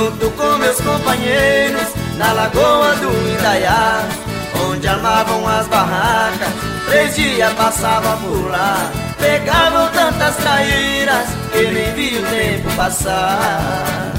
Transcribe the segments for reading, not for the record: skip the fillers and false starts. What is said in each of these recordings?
junto com meus companheiros, na lagoa do Indaiá, onde armavam as barracas. 3 dias passava por lá, pegavam tantas traíras que nem vi o tempo passar.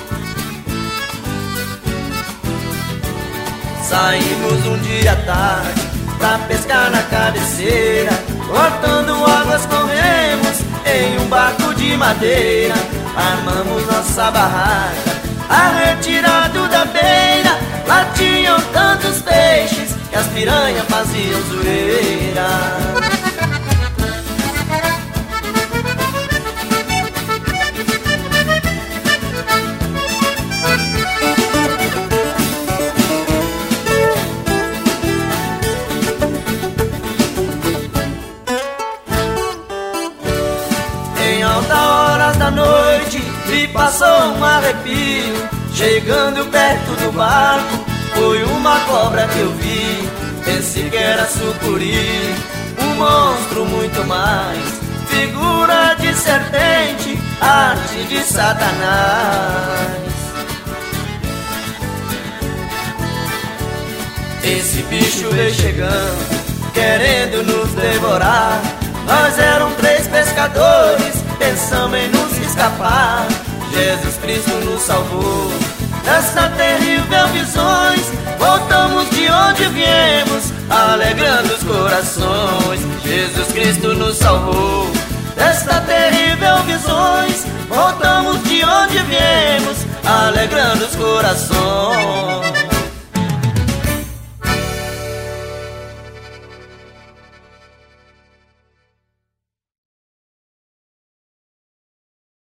Saímos um dia à tarde pra pescar na cabeceira, cortando águas corremos em um barco de madeira. Armamos nossa barraca a retirado da beira, lá tinham tantos peixes que as piranhas faziam zoeira. Em altas horas da noite me passou um arrepio, chegando perto do barco foi uma cobra que eu vi. Pensei que era sucuri, um monstro muito mais, figura de serpente, arte de Satanás. Esse bicho veio chegando, querendo nos devorar. Nós eram 3 pescadores, pensamos em nos escapar. Jesus Cristo nos salvou dessa terrível visões. Voltamos de onde viemos, alegrando os corações. Jesus Cristo nos salvou desta terrível visões. Voltamos de onde viemos, alegrando os corações.